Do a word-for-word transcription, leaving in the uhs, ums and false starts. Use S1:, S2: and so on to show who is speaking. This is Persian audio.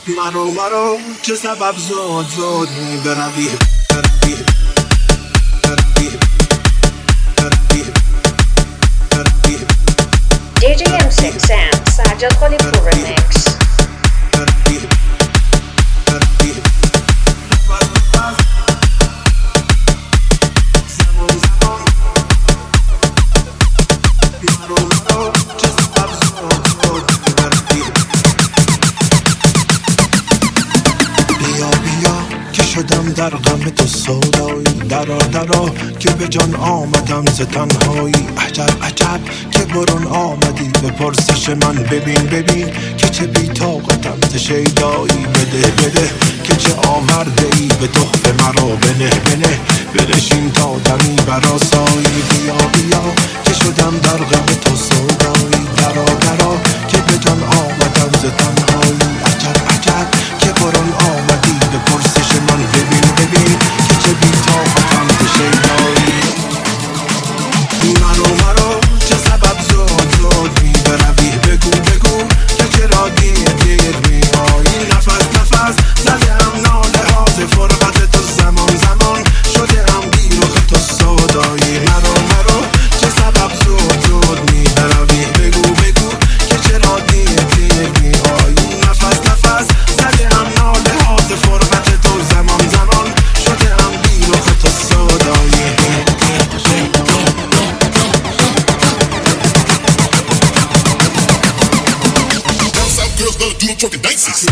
S1: مرو مرو چه سبب زود زود می بروی بروی بروی بروی بروی
S2: دی جی ام six Sam سجاد خالی پور ریمیکس
S1: بروی بروی زمان زمان مرو مرو چه سبب زود زود می بروی بیا بیا که شدم در غم تو سودایی درا درا که به جان آمدم ز تنهایی عجب عجب که برون آمدی به پرسش من ببین ببین که چه بی طاقتم ز شیدایی بده بده که چه آورده ای به تحفه مرا بنه بنه بنشین تا دمی براسایی بیا بیا که شدم در غم تو سودایی درا درا که به جان آمدم ز تنهایی عجب عجب که برون آمدی به پرسش من ببین ببین که چه بی طاقتم ز شیدایی مرو مرو چه سبب زود زود می بروی بگو بگو که چرا دیر دیر می آیی نفس نفس زده ام ناله ها ز فرقت تو زمان زمان شده ام بی رخ تو سودایی مرو مرو چه سبب زود زود می بروی بگو بگو که چرا دیر دیر می آیی نفس نفس زده ام ناله ها ز فرقت تو زمان زمان شده ام بی رخ تو سودایی
S3: Girls gonna do them twerking dances.